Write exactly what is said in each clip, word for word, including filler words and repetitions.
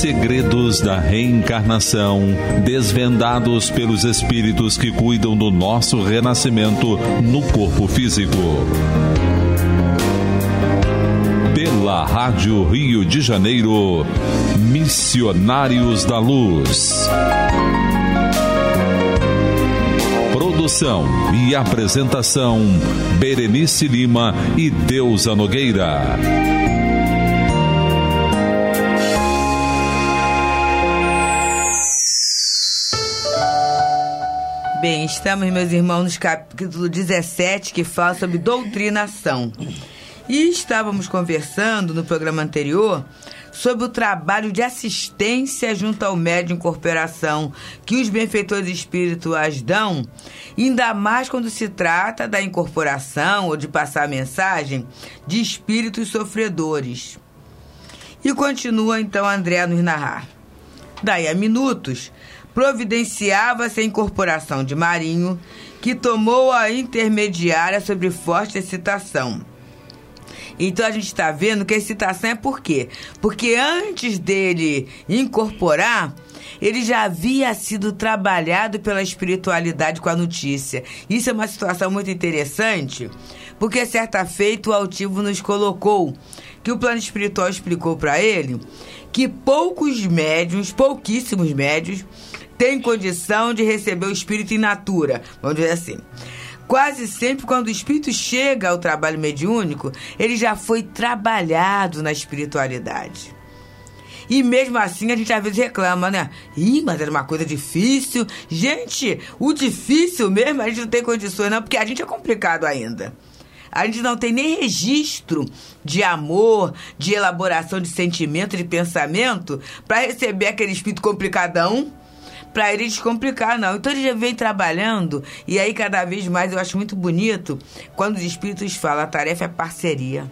Segredos da reencarnação, desvendados pelos espíritos que cuidam do nosso renascimento no corpo físico. Pela Rádio Rio de Janeiro, Missionários da Luz. Produção e apresentação, Berenice Lima e Deusa Nogueira. Bem, estamos, meus irmãos, no capítulo dezessete, que fala sobre doutrinação. E estávamos conversando no programa anterior sobre o trabalho de assistência junto ao médium em incorporação que os benfeitores espirituais dão, ainda mais quando se trata da incorporação ou de passar a mensagem de espíritos sofredores. E continua então André a nos narrar. Daí a minutos, providenciava-se a incorporação de Marinho, que tomou a intermediária sobre forte excitação. Então a gente está vendo que a excitação é por quê? Porque antes dele incorporar, ele já havia sido trabalhado pela espiritualidade com a notícia. Isso é uma situação muito interessante, porque certa feita o altivo nos colocou que o plano espiritual explicou para ele que poucos médiuns, pouquíssimos médiuns, têm condição de receber o espírito in natura, vamos dizer assim. Quase sempre, quando o espírito chega ao trabalho mediúnico, ele já foi trabalhado na espiritualidade. E mesmo assim, a gente às vezes reclama, né? Ih, mas era uma coisa difícil. Gente, o difícil mesmo, a gente não tem condições não, porque a gente é complicado ainda. A gente não tem nem registro de amor, de elaboração de sentimento, de pensamento, para receber aquele espírito complicadão, para ele descomplicar, não. Então ele já vem trabalhando, e aí cada vez mais eu acho muito bonito quando os espíritos falam, a tarefa é parceria.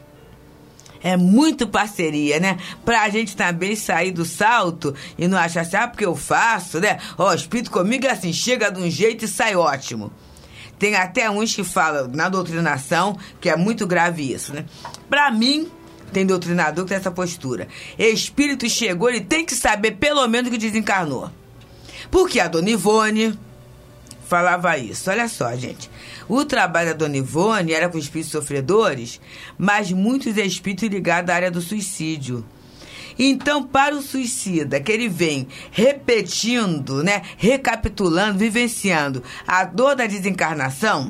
É muito parceria, né? Pra gente também sair do salto e não achar assim, ah, porque eu faço, né? Ó, o espírito comigo é assim, chega de um jeito e sai ótimo. Tem até uns que falam na doutrinação que é muito grave isso, né? Pra mim, tem doutrinador que tem essa postura. Espírito chegou, ele tem que saber pelo menos que desencarnou. Porque a Dona Ivone falava isso. Olha só, gente. O trabalho da Dona Ivone era com espíritos sofredores, mas muitos espíritos ligados à área do suicídio. Então, para o suicida, que ele vem repetindo, né, recapitulando, vivenciando a dor da desencarnação,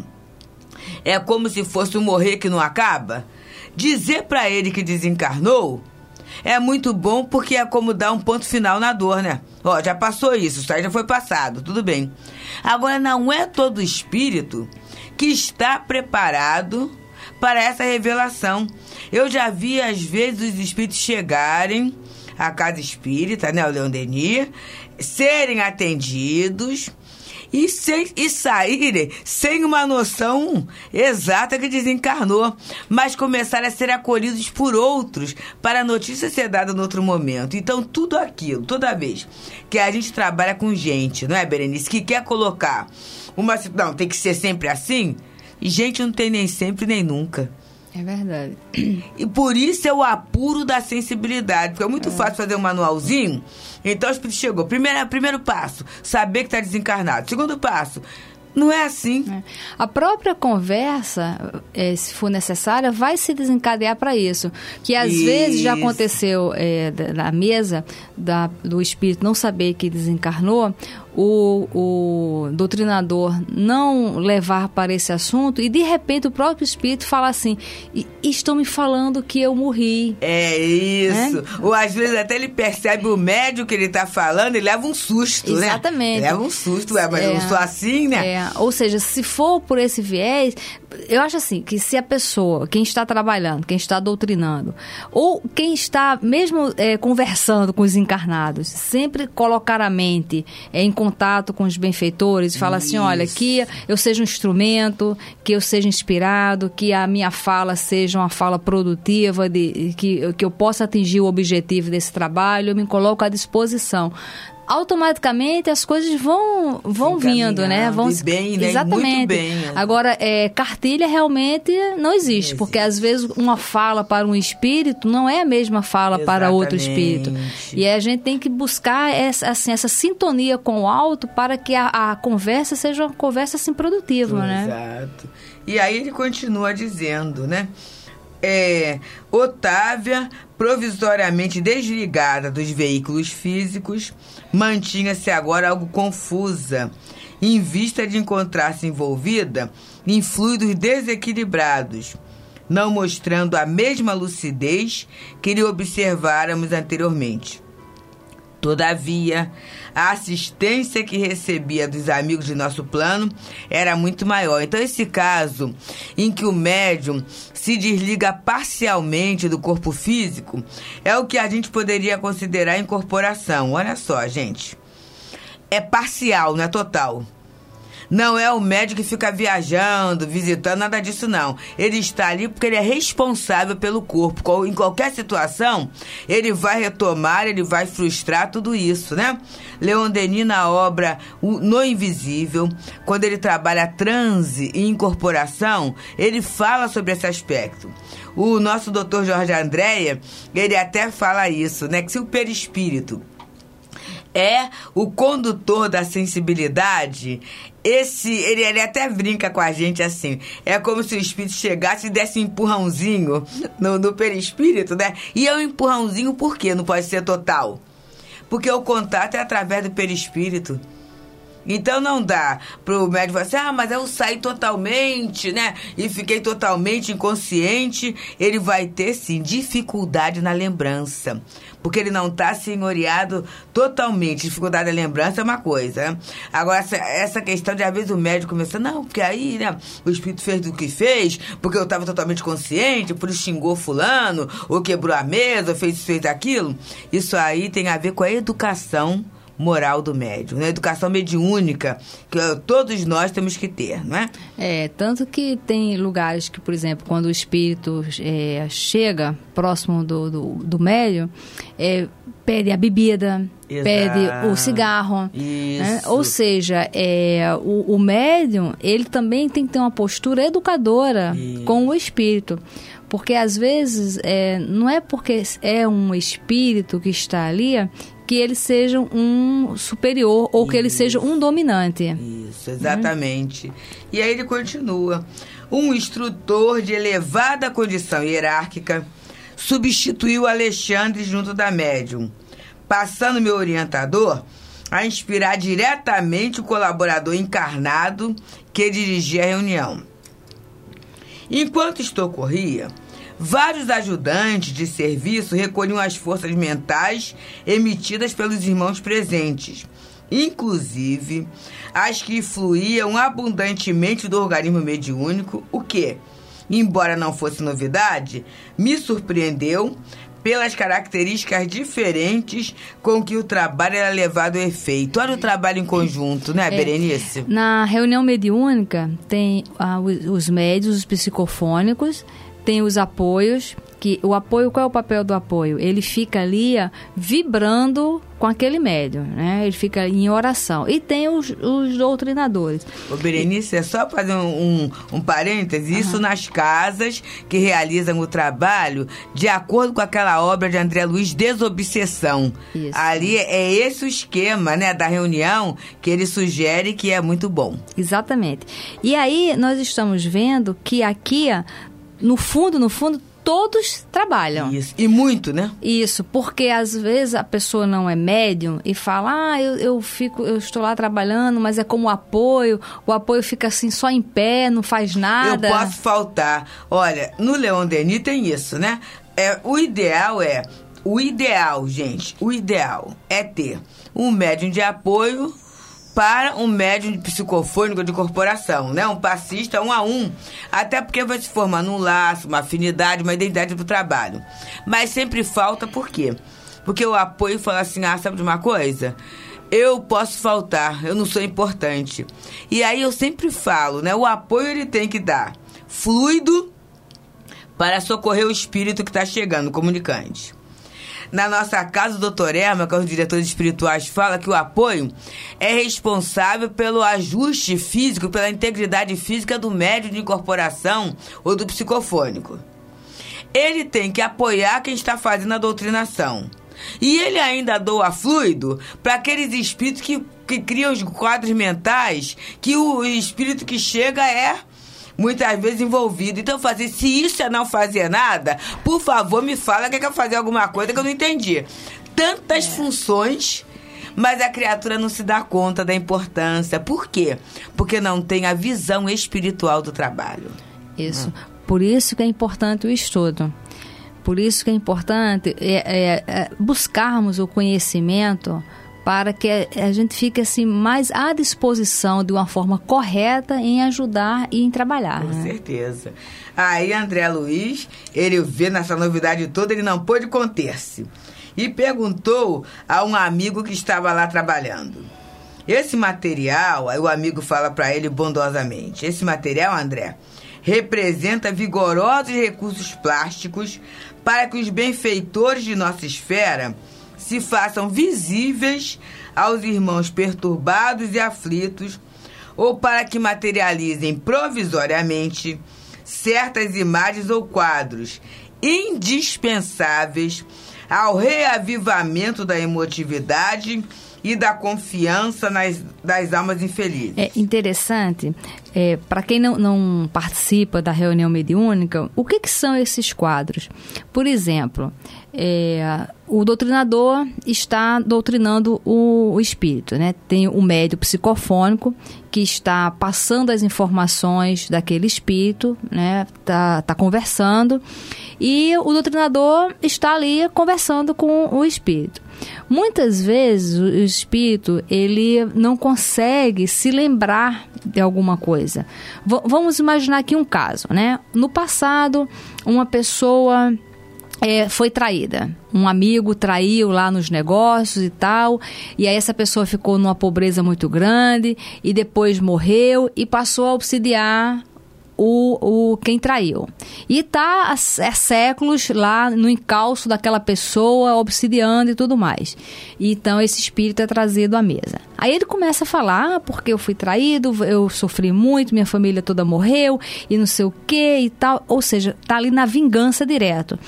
é como se fosse um morrer que não acaba. Dizer para ele que desencarnou é muito bom, porque é como dar um ponto final na dor, né? Ó, já passou isso, isso aí já foi passado, tudo bem. Agora, não é todo espírito que está preparado para essa revelação. Eu já vi, às vezes, os espíritos chegarem à casa espírita, né, o Leon Denis, serem atendidos e, sem, e saírem sem uma noção exata que desencarnou, mas começarem a ser acolhidos por outros para a notícia ser dada em outro momento. Então, tudo aquilo, toda vez que a gente trabalha com gente, não é, Berenice, que quer colocar uma... Não, tem que ser sempre assim, e gente não tem nem sempre nem nunca. É verdade. E por isso é o apuro da sensibilidade, porque é muito é. fácil fazer um manualzinho. Então o espírito chegou. Primeiro, primeiro passo, saber que está desencarnado. Segundo passo, não é assim. É. A própria conversa, é, se for necessária, vai se desencadear para isso. Que às isso. vezes já aconteceu é, na mesa da, do espírito não saber que desencarnou, o, o doutrinador não levar para esse assunto e de repente o próprio espírito fala assim, estão me falando que eu morri. É isso. É? Ou às vezes até ele percebe o médium que ele está falando e leva um susto, Exatamente. né? Exatamente. Leva um susto, é, mas é, eu não sou assim, né? É. Ou seja, se for por esse viés, eu acho assim, que se a pessoa, quem está trabalhando, quem está doutrinando, ou quem está mesmo é, conversando com os encarnados, sempre colocar a mente é, em contato com os benfeitores e falar assim, olha, que eu seja um instrumento, que eu seja inspirado, que a minha fala seja uma fala produtiva, de, que, que eu possa atingir o objetivo desse trabalho, eu me coloco à disposição. automaticamente as coisas vão, vão vindo, né? Vão e bem, né? Exatamente. Muito bem. Agora, é, cartilha realmente não existe, existe, porque às vezes uma fala para um espírito não é a mesma fala Exatamente. Para outro espírito. E a gente tem que buscar essa, assim, essa sintonia com o alto para que a, a conversa seja uma conversa assim, produtiva, né? Exato. E aí ele continua dizendo, né? É, Otávia, provisoriamente desligada dos veículos físicos, mantinha-se agora algo confusa, em vista de encontrar-se envolvida em fluidos desequilibrados, não mostrando a mesma lucidez que lhe observáramos anteriormente. Todavia, a assistência que recebia dos amigos de nosso plano era muito maior. Então, esse caso em que o médium se desliga parcialmente do corpo físico é o que a gente poderia considerar incorporação. Olha só, gente. É parcial, não é total. Não é o médico que fica viajando, visitando, nada disso não. Ele está ali porque ele é responsável pelo corpo. Em qualquer situação, ele vai retomar, ele vai frustrar tudo isso, né? Leon Denis, na obra No Invisível, quando ele trabalha transe e incorporação, ele fala sobre esse aspecto. O nosso doutor Jorge Andréa, ele até fala isso, né? Que se o perispírito é o condutor da sensibilidade, esse, ele, ele até brinca com a gente assim, é como se o espírito chegasse e desse um empurrãozinho no, no perispírito, né? E é um empurrãozinho por quê? Não pode ser total. Porque o contato é através do perispírito. Então não dá pro médico falar assim, ah, mas eu saí totalmente, né? E fiquei totalmente inconsciente. Ele vai ter, sim, dificuldade na lembrança. Porque ele não está senhoreado totalmente. Dificuldade na lembrança é uma coisa, né? Agora, essa, essa questão de, às vezes, o médico começa, não, porque aí, né, o espírito fez do que fez, porque eu estava totalmente consciente, por isso xingou fulano, ou quebrou a mesa, ou fez, fez aquilo. Isso aí tem a ver com a educação moral do médium, né? Educação mediúnica, que todos nós temos que ter, não é? É, tanto que tem lugares que, por exemplo, quando o espírito é, chega próximo do, do, do médium, é, pede a bebida, Exato. Pede o cigarro, né? Ou seja, é, o, o médium, ele também tem que ter uma postura educadora Isso. com o espírito. Porque, às vezes, é, não é porque é um espírito que está ali que ele seja um superior ou Isso. que ele seja um dominante. Isso, exatamente. Hum. E aí ele continua. Um instrutor de elevada condição hierárquica substituiu Alexandre junto da médium, passando meu orientador a inspirar diretamente o colaborador encarnado que dirigia a reunião. Enquanto isto ocorria, vários ajudantes de serviço recolhiam as forças mentais emitidas pelos irmãos presentes, inclusive as que fluíam abundantemente do organismo mediúnico, o que, embora não fosse novidade, me surpreendeu pelas características diferentes com que o trabalho era levado a efeito. Olha o trabalho em conjunto, né, é, Berenice? Na reunião mediúnica tem ah, os, os médios, os psicofônicos, tem os apoios, que o apoio, qual é o papel do apoio? Ele fica ali ó, vibrando com aquele médium, né? Ele fica em oração. E tem os, os doutrinadores. Ô, Berenice, é só fazer um, um, um parêntese, uhum. isso nas casas que realizam o trabalho de acordo com aquela obra de André Luiz, Desobsessão. Isso. Ali é esse o esquema, né, da reunião que ele sugere, que é muito bom. Exatamente. E aí nós estamos vendo que aqui, ó, no fundo, no fundo, todos trabalham. Isso. E muito, né? Isso, porque às vezes a pessoa não é médium e fala, ah, eu, eu, fico, eu estou lá trabalhando, mas é como apoio, o apoio fica assim só em pé, não faz nada. Eu posso faltar. Olha, no Leon Denis tem isso, né? É, o ideal é, o ideal, gente, o ideal é ter um médium de apoio para um médium de psicofônico de corporação, né? Um passista um a um. Até porque vai se formando um laço, uma afinidade, uma identidade para o trabalho. Mas sempre falta, por quê? Porque o apoio fala assim, ah, sabe de uma coisa? Eu posso faltar, eu não sou importante. E aí eu sempre falo, né? O apoio ele tem que dar fluido para socorrer o espírito que está chegando, o comunicante. na nossa casa, o doutor Erma, que é um dos diretores espirituais, fala que o apoio é responsável pelo ajuste físico, pela integridade física do médium de incorporação ou do psicofônico. Ele tem que apoiar quem está fazendo a doutrinação. E ele ainda doa fluido para aqueles espíritos que, que criam os quadros mentais, que o espírito que chega é muitas vezes envolvido. Então, fazer, se isso é não fazer nada, por favor, me fala que é que eu fazer alguma coisa que eu não entendi. Tantas é. funções, mas a criatura não se dá conta da importância. Por quê? Porque não tem a visão espiritual do trabalho. Isso. Hum. Por isso que é importante o estudo. Por isso que é importante é, é, é buscarmos o conhecimento para que a gente fique assim, mais à disposição de uma forma correta em ajudar e em trabalhar. Com né? certeza. Aí André Luiz, ele vê nessa novidade toda, ele não pôde conter-se. E perguntou a um amigo que estava lá trabalhando. Esse material, aí o amigo fala para ele bondosamente, esse material, André, representa vigorosos recursos plásticos para que os benfeitores de nossa esfera se façam visíveis aos irmãos perturbados e aflitos, ou para que materializem provisoriamente certas imagens ou quadros indispensáveis ao reavivamento da emotividade e da confiança nas, das almas infelizes. É interessante, é, para quem não, não participa da reunião mediúnica, o que, que são esses quadros? Por exemplo, é, o doutrinador está doutrinando o, o espírito, né? Tem o médium psicofônico que está passando as informações daquele espírito, né? Tá, tá conversando, e o doutrinador está ali conversando com o espírito. Muitas vezes o espírito ele não consegue se lembrar de alguma coisa. V- vamos imaginar aqui um caso, né? No passado, uma pessoa é, foi traída. Um amigo traiu lá nos negócios e tal, e aí essa pessoa ficou numa pobreza muito grande e depois morreu e passou a obsidiar O, o, quem traiu. E está há, há séculos lá no encalço daquela pessoa, obsidiando e tudo mais. E então esse espírito é trazido à mesa. Aí ele começa a falar, ah, porque eu fui traído, eu sofri muito, minha família toda morreu, e não sei o que e tal. Ou seja, está ali na vingança direto.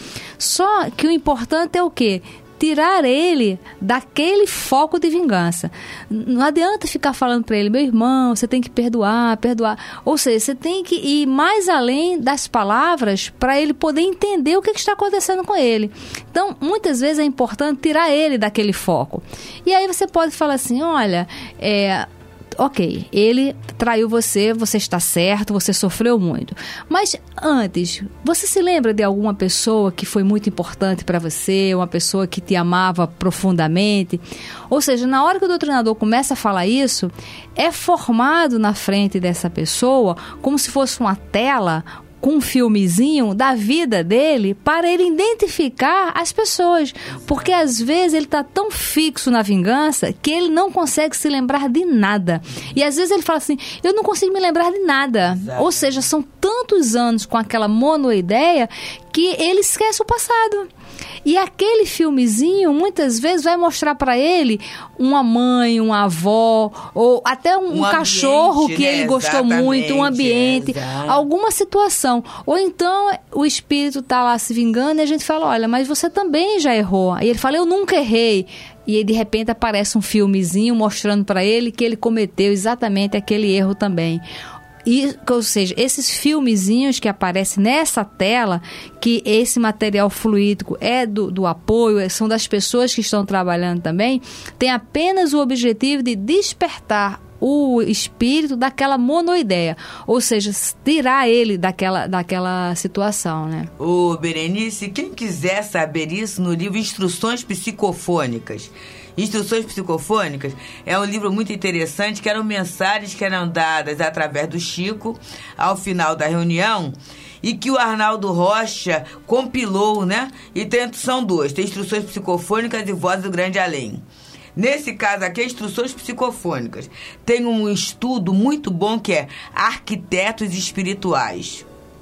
Só que o importante é o quê? Tirar ele daquele foco de vingança. Não adianta ficar falando para ele, meu irmão, você tem que perdoar, perdoar. Ou seja, você tem que ir mais além das palavras para ele poder entender o que, que está acontecendo com ele. Então, muitas vezes é importante tirar ele daquele foco. E aí você pode falar assim, olha, é... ok, ele traiu você, você está certo, você sofreu muito. Mas antes, você se lembra de alguma pessoa que foi muito importante para você, uma pessoa que te amava profundamente? Ou seja, na hora que o doutrinador começa a falar isso, é formado na frente dessa pessoa como se fosse uma tela, com um filmezinho da vida dele para ele identificar as pessoas. Porque às vezes ele está tão fixo na vingança que ele não consegue se lembrar de nada. E às vezes ele fala assim, eu não consigo me lembrar de nada. Exato. Ou seja, são tantos anos com aquela monoideia que ele esquece o passado. E aquele filmezinho, muitas vezes, vai mostrar para ele uma mãe, uma avó, ou até um, um, um cachorro ambiente, que né? ele gostou Exatamente, muito, um ambiente, é, alguma situação. Ou então o espírito está lá se vingando e a gente fala, olha, mas você também já errou. E ele fala, eu nunca errei. E aí, de repente aparece um filmezinho mostrando para ele que ele cometeu exatamente aquele erro também. E, ou seja, esses filmezinhos que aparecem nessa tela, que esse material fluídico é do, do apoio, são das pessoas que estão trabalhando também, tem apenas o objetivo de despertar o espírito daquela monoideia, ou seja, tirar ele daquela, daquela situação, né? Ô, Berenice, quem quiser saber isso no livro Instruções Psicofônicas, Instruções Psicofônicas é um livro muito interessante, que eram mensagens que eram dadas através do Chico ao final da reunião e que o Arnaldo Rocha compilou, né? E tem, são dois, tem Instruções Psicofônicas e Voz do Grande Além. Nesse caso aqui, Instruções Psicofônicas. Tem um estudo muito bom que é Arquitetos Espirituais.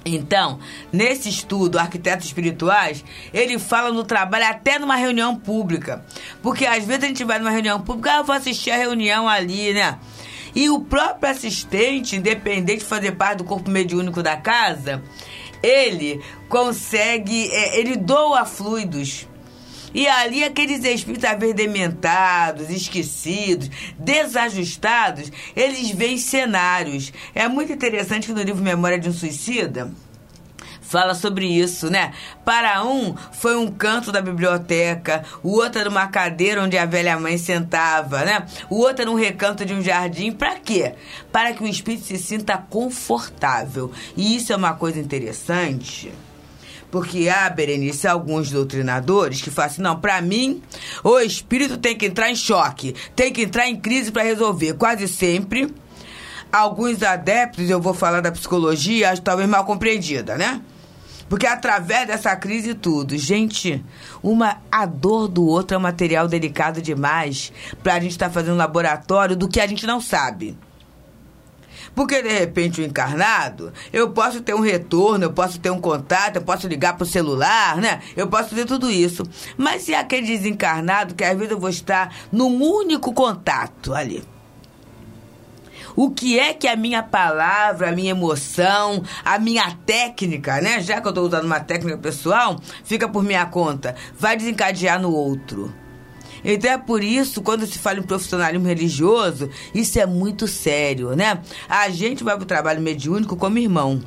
Então, nesse estudo, Arquitetos Espirituais, ele fala no trabalho até numa reunião pública. Porque às vezes a gente vai numa reunião pública, ah, eu vou assistir a reunião ali, né? E o próprio assistente, independente de fazer parte do corpo mediúnico da casa, ele consegue, é, ele doa fluidos. E ali aqueles espíritos averdementados, esquecidos, desajustados, eles veem cenários. É muito interessante que no livro Memória de um Suicida fala sobre isso, né? Para um, foi um canto da biblioteca, o outro era uma cadeira onde a velha mãe sentava, né? O outro era um recanto de um jardim. Para quê? Para que o espírito se sinta confortável. E isso é uma coisa interessante. Porque há, Berenice, alguns doutrinadores que falam assim, não, pra mim, o espírito tem que entrar em choque, tem que entrar em crise para resolver. Quase sempre, alguns adeptos, eu vou falar da psicologia, acho talvez mal compreendida, né? Porque através dessa crise tudo, gente, uma, a dor do outro é um material delicado demais pra gente estar fazendo um laboratório do que a gente não sabe. Porque, de repente, o encarnado, eu posso ter um retorno, eu posso ter um contato, eu posso ligar pro celular, né? Eu posso fazer tudo isso. Mas se é aquele desencarnado, que às vezes eu vou estar num único contato ali. O que é que a minha palavra, a minha emoção, a minha técnica, né? Já que eu estou usando uma técnica pessoal, fica por minha conta, vai desencadear no outro. Então é por isso, quando se fala em profissionalismo religioso, isso é muito sério, né? A gente vai para o trabalho mediúnico como irmão.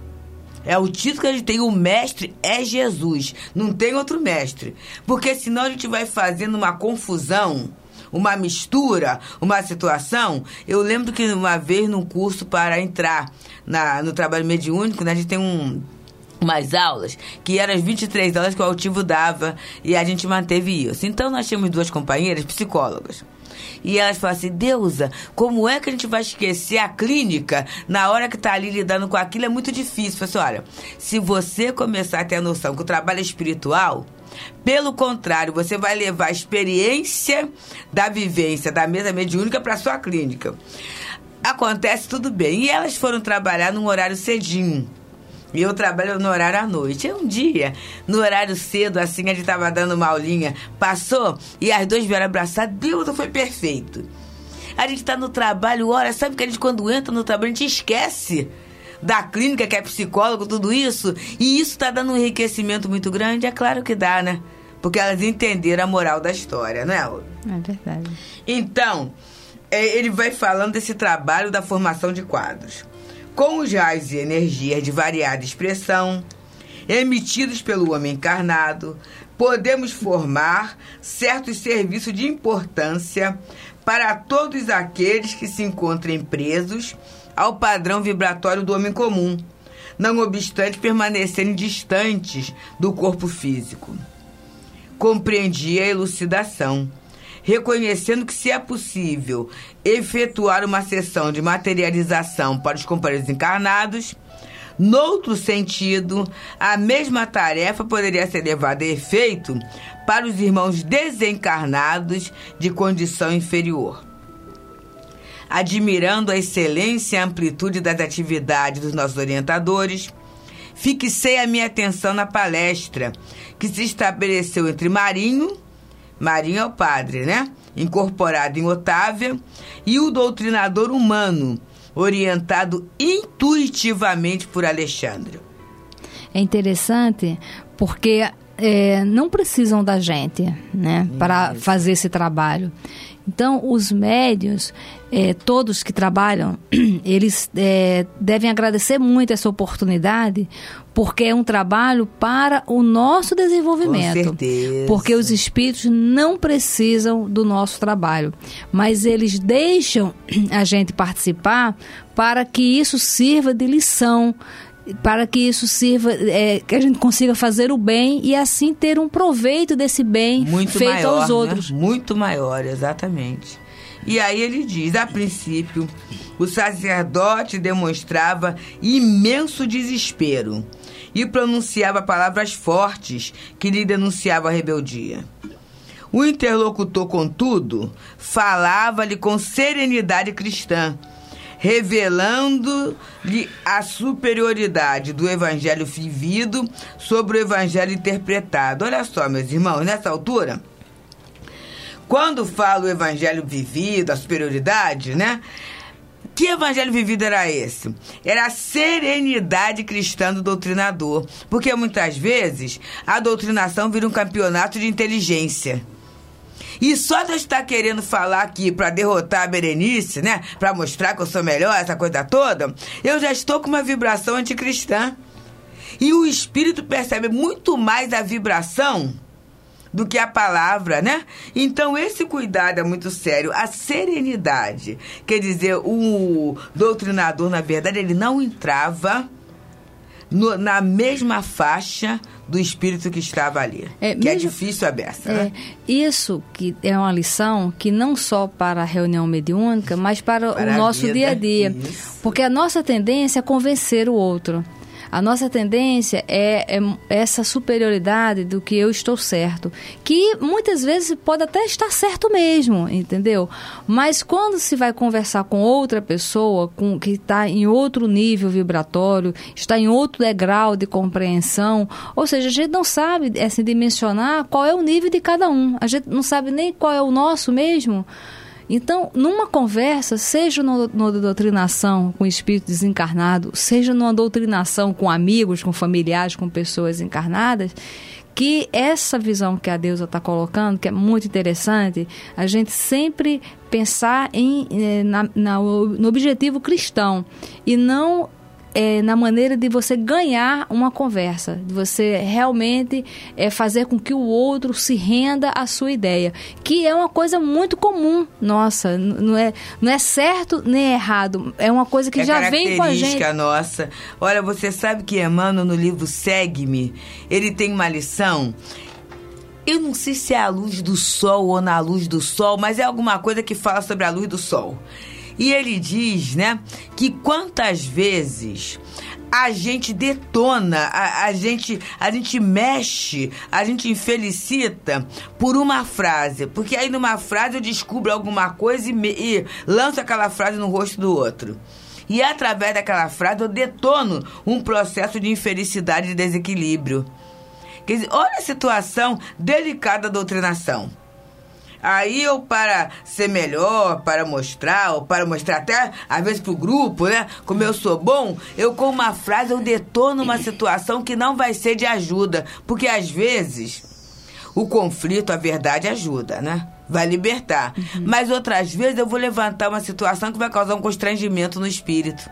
É o título que a gente tem, o mestre é Jesus, não tem outro mestre. Porque senão a gente vai fazendo uma confusão, uma mistura, uma situação. Eu lembro que uma vez num curso para entrar na, no trabalho mediúnico, né, a gente tem um... umas aulas, que eram as vinte e três aulas que o Altivo dava, e a gente manteve isso. Então, nós tínhamos duas companheiras psicólogas. E elas falaram assim, Deusa, como é que a gente vai esquecer a clínica na hora que está ali lidando com aquilo? É muito difícil. Eu falei assim, olha, se você começar a ter a noção que o trabalho é espiritual, pelo contrário, você vai levar a experiência da vivência da mesa mediúnica para a sua clínica. Acontece tudo bem. E elas foram trabalhar num horário cedinho. E eu trabalho no horário à noite. E um dia, no horário cedo, assim, a gente estava dando uma aulinha, passou, e as duas vieram abraçar. Deus, foi perfeito. A gente está no trabalho, ora, sabe que a gente, quando entra no trabalho, a gente esquece da clínica, que é psicólogo, tudo isso. E isso está dando um enriquecimento muito grande? É claro que dá, né? Porque elas entenderam a moral da história, não é? É verdade. Então, ele vai falando desse trabalho da formação de quadros. Com os raios e energias de variada expressão, emitidos pelo homem encarnado, podemos formar certos serviços de importância para todos aqueles que se encontrem presos ao padrão vibratório do homem comum, não obstante permanecerem distantes do corpo físico. Compreendi a elucidação, reconhecendo que, se é possível efetuar uma sessão de materialização para os companheiros encarnados, noutro sentido, a mesma tarefa poderia ser levada a efeito para os irmãos desencarnados de condição inferior. Admirando a excelência e a amplitude das atividades dos nossos orientadores, fixei a minha atenção na palestra que se estabeleceu entre Marinho, Marinho é o padre, né? Incorporado em Otávia, e o doutrinador humano, orientado intuitivamente por Alexandre. É interessante porque é, não precisam da gente, né, para fazer esse trabalho. Então, os médiuns, é, todos que trabalham, eles é, devem agradecer muito essa oportunidade, porque é um trabalho para o nosso desenvolvimento. Com certeza. Porque os espíritos não precisam do nosso trabalho, mas eles deixam a gente participar para que isso sirva de lição, para que isso sirva, é, que a gente consiga fazer o bem e assim ter um proveito desse bem muito feito maior, aos outros. Né? Muito maior, exatamente. E aí ele diz, a princípio, o sacerdote demonstrava imenso desespero e pronunciava palavras fortes que lhe denunciavam a rebeldia. O interlocutor, contudo, falava-lhe com serenidade cristã, revelando-lhe a superioridade do evangelho vivido sobre o evangelho interpretado. Olha só, meus irmãos, nessa altura, quando falo o evangelho vivido, a superioridade, né? Que evangelho vivido era esse? Era a serenidade cristã do doutrinador. Porque muitas vezes a doutrinação vira um campeonato de inteligência. E só de eu estar querendo falar aqui para derrotar a Berenice, né? Para mostrar que eu sou melhor, essa coisa toda, eu já estou com uma vibração anticristã. E o espírito percebe muito mais a vibração do que a palavra, né? Então, esse cuidado é muito sério. A serenidade, quer dizer, o doutrinador, na verdade, ele não entrava no, na mesma faixa do espírito que estava ali. É, que mesmo, é difícil a beça, é, né? Isso que é uma lição que não só para a reunião mediúnica, mas para, para o nosso vida, dia a dia. Isso. Porque a nossa tendência é convencer o outro. A nossa tendência é, é essa superioridade do que eu estou certo, que muitas vezes pode até estar certo mesmo, entendeu? Mas quando se vai conversar com outra pessoa com, que está em outro nível vibratório, está em outro degrau de compreensão, ou seja, a gente não sabe assim, dimensionar qual é o nível de cada um, a gente não sabe nem qual é o nosso mesmo. Então, numa conversa, seja numa doutrinação com espírito desencarnado, seja numa doutrinação com amigos, com familiares, com pessoas encarnadas, que essa visão que a deusa está colocando, que é muito interessante, a gente sempre pensar em, na, na, no objetivo cristão e não É, na maneira de você ganhar uma conversa, de você realmente é, fazer com que o outro se renda à sua ideia, que é uma coisa muito comum, nossa, não é, não é certo nem errado, é uma coisa que é já vem com a gente. É característica nossa. Olha, você sabe que Emmanuel, no livro Segue-me, ele tem uma lição, eu não sei se é a luz do sol ou na luz do sol, mas é alguma coisa que fala sobre a luz do sol. E ele diz, né, que quantas vezes a gente detona, a, a, gente, a gente mexe, a gente infelicita por uma frase. Porque aí numa frase eu descubro alguma coisa e, me, e lanço aquela frase no rosto do outro. E através daquela frase eu detono um processo de infelicidade e desequilíbrio. Quer dizer, olha a situação delicada da doutrinação. Aí eu, para ser melhor, para mostrar, ou para mostrar até, às vezes, pro grupo, né? Como eu sou bom, eu com uma frase, eu detono uma situação que não vai ser de ajuda. Porque, às vezes, o conflito, a verdade ajuda, né? Vai libertar. Uhum. Mas, outras vezes, eu vou levantar uma situação que vai causar um constrangimento no espírito.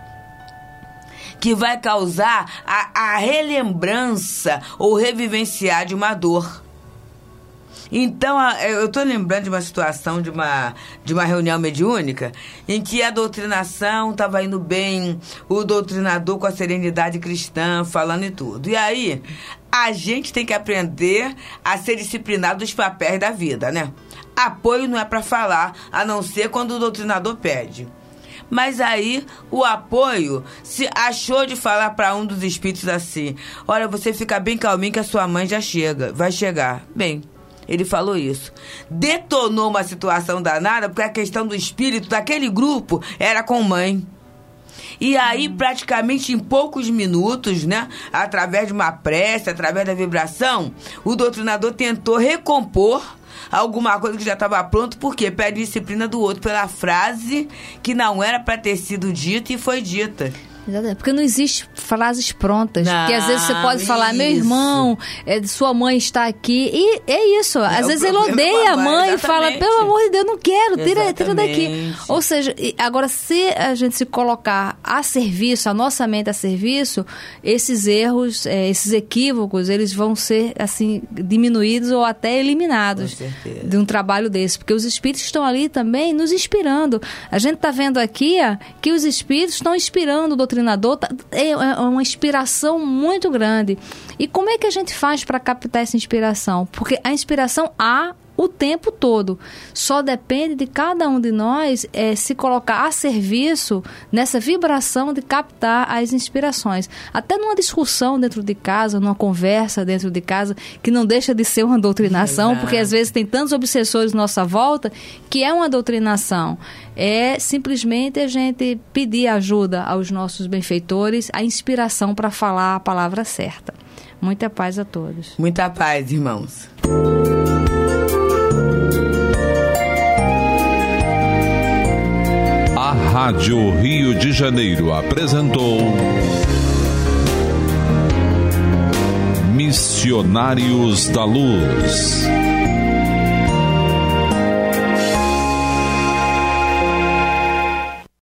Que vai causar a, a relembrança ou revivenciar de uma dor. Então, eu estou lembrando de uma situação, de uma, de uma reunião mediúnica, em que a doutrinação estava indo bem, o doutrinador com a serenidade cristã, falando e tudo. E aí, a gente tem que aprender a ser disciplinado dos papéis da vida, né? Apoio não é para falar, a não ser quando o doutrinador pede. Mas aí, o apoio se achou de falar para um dos espíritos assim, olha, você fica bem calminho que a sua mãe já chega, vai chegar. Bem, ele falou isso. Detonou uma situação danada, porque a questão do espírito daquele grupo era com mãe. E aí, praticamente em poucos minutos, né, através de uma prece, através da vibração, o doutrinador tentou recompor alguma coisa que já estava pronto, porque pede disciplina do outro pela frase que não era para ter sido dita e foi dita. Exatamente, porque não existe frases prontas. Não, porque às vezes você pode falar, isso. meu irmão, é, sua mãe está aqui. E é isso. Às é, vezes ele odeia a mãe, mãe e fala, pelo amor de Deus, não quero, tira, tira daqui. Ou seja, agora, se a gente se colocar a serviço, a nossa mente a serviço, esses erros, é, esses equívocos, eles vão ser assim diminuídos ou até eliminados de um trabalho desse. Porque os espíritos estão ali também nos inspirando. A gente está vendo aqui ó, que os espíritos estão inspirando o doutor treinador, é uma inspiração muito grande. E como é que a gente faz para captar essa inspiração? Porque a inspiração há o tempo todo. Só depende de cada um de nós é, se colocar a serviço nessa vibração de captar as inspirações. Até numa discussão dentro de casa, numa conversa dentro de casa, que não deixa de ser uma doutrinação, Exato. Porque às vezes tem tantos obsessores à nossa volta, que é uma doutrinação. É simplesmente a gente pedir ajuda aos nossos benfeitores, a inspiração para falar a palavra certa. Muita paz a todos. Muita paz, irmãos. A Rádio Rio de Janeiro apresentou Missionários da Luz.